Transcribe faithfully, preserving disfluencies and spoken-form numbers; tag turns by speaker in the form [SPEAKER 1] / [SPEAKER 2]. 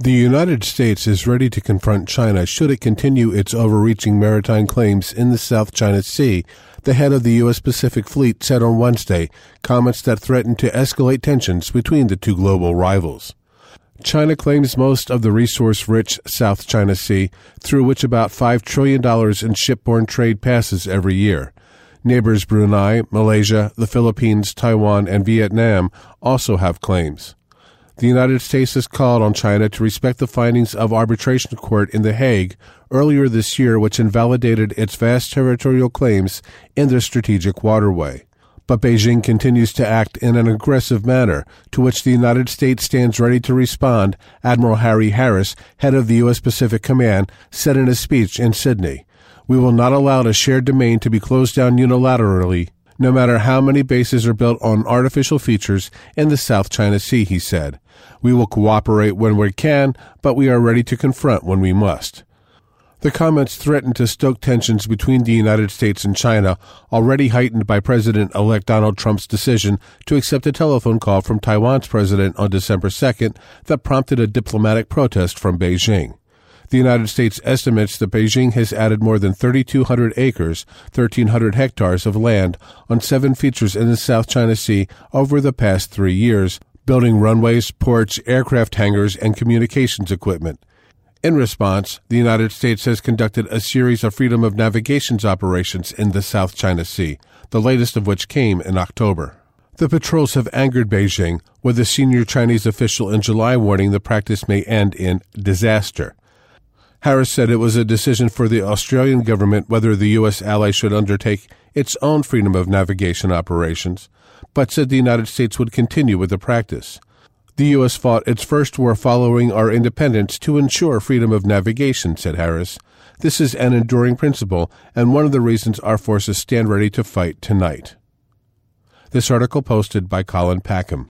[SPEAKER 1] The United States is ready to confront China should it continue its overreaching maritime claims in the South China Sea, the head of the U S. Pacific Fleet said on Wednesday, comments that threaten to escalate tensions between the two global rivals. China claims most of the resource-rich South China Sea, through which about five trillion dollars in shipborne trade passes every year. Neighbors Brunei, Malaysia, the Philippines, Taiwan, and Vietnam also have claims. The United States has called on China to respect the findings of arbitration court in The Hague earlier this year, which invalidated its vast territorial claims in their strategic waterway. But Beijing continues to act in an aggressive manner, to which the United States stands ready to respond, Admiral Harry Harris, head of the U S. Pacific Command, said in a speech in Sydney. We will not allow the shared domain to be closed down unilaterally, no matter how many bases are built on artificial features in the South China Sea, he said. We will cooperate when we can, but we are ready to confront when we must. The comments threaten to stoke tensions between the United States and China, already heightened by President-elect Donald Trump's decision to accept a telephone call from Taiwan's president on December second that prompted a diplomatic protest from Beijing. The United States estimates that Beijing has added more than thirty-two hundred acres, thirteen hundred hectares of land on seven features in the South China Sea over the past three years, building runways, ports, aircraft hangars, and communications equipment. In response, the United States has conducted a series of freedom of navigation operations in the South China Sea, the latest of which came in October. The patrols have angered Beijing, with a senior Chinese official in July warning the practice may end in disaster. Harris said it was a decision for the Australian government whether the U S ally should undertake its own freedom of navigation operations, but said the United States would continue with the practice. The U S fought its first war following our independence to ensure freedom of navigation, said Harris. This is an enduring principle and one of the reasons our forces stand ready to fight tonight. This article posted by Colin Packham.